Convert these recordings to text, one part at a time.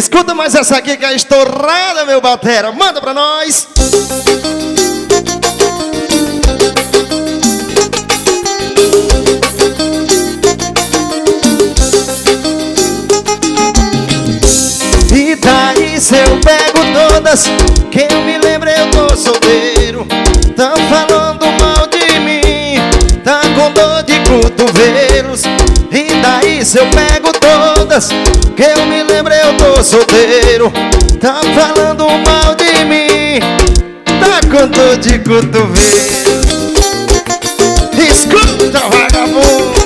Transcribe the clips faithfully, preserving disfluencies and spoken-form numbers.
Escuta mais essa aqui que é estourada, meu batera. Manda pra nós. E daí se eu pego todas, que eu me lembro eu tô solteiro. Tão falando mal de mim, tá com dor de cotovelos. E daí se eu pego todas, que eu me lembro eu tô solteiro. Tão falando mal de mim, tá com dor de cotovelo. Escuta, vagabundo.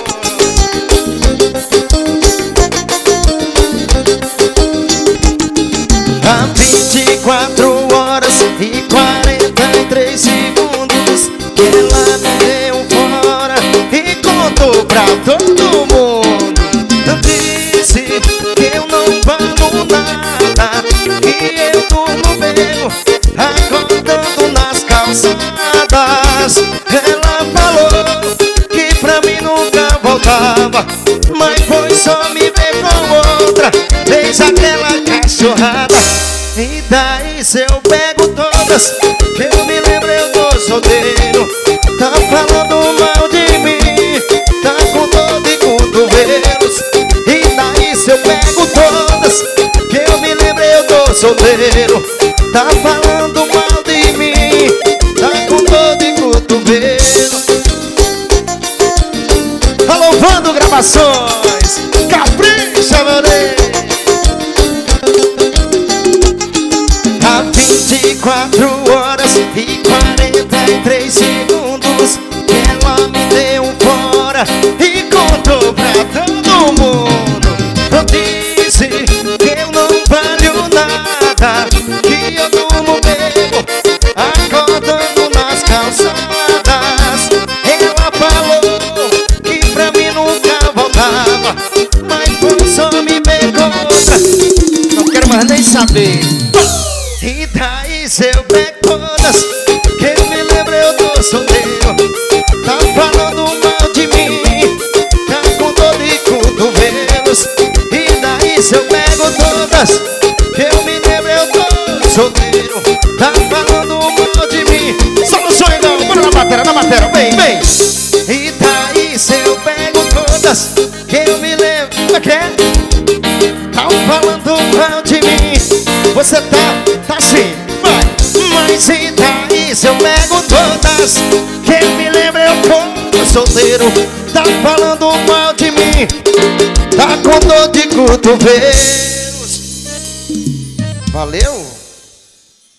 Há vinte e quatro horas e quarenta e três segundos que ela me deu fora e contou pra todo mundo. Disse que eu não valho nada, que eu durmo bebo, acordando nas calçadas. Ela falou que pra mim nunca voltava, mas foi só me ver com outra, fez aquela cachorrada. E daí se eu pego todas, que eu me lembro eu tô solteiro. Tá falando mal de mim, tá com dor de cotovelos. E daí se eu pego todas, que eu me lembro eu tô solteiro. Tá falando mal de mim, tá com dor de cotovelo. Alô, Vando Gravações, capricha, meu Deus. Há vinte e quatro horas e quarenta e três segundos que ela me deu fora e contou pra todo mundo. Disse que eu não valho nada, que eu durmo bebo, acordando nas calçadas. Ela falou que pra mim nunca voltava, mas foi só me ver com outra, não quero mais nem saber. E daí se eu pego todas, que eu me lembro eu tô solteiro. Tá falando mal de mim, tá com dor de cotovelos. E daí se eu pego todas, que eu me lembro eu tô solteiro. Tá falando mal de mim. Só no sonho não, bora na bateria, na bateria, vem, vem. E daí se eu pego todas, que eu me lembro, como é que é? Tá falando mal de mim. Você tá, tá assim, vai. Mas e daí se eu pego todas, que eu me lembro eu tô solteiro. Tá falando mal de mim, tá com dor de cotovelos. Valeu?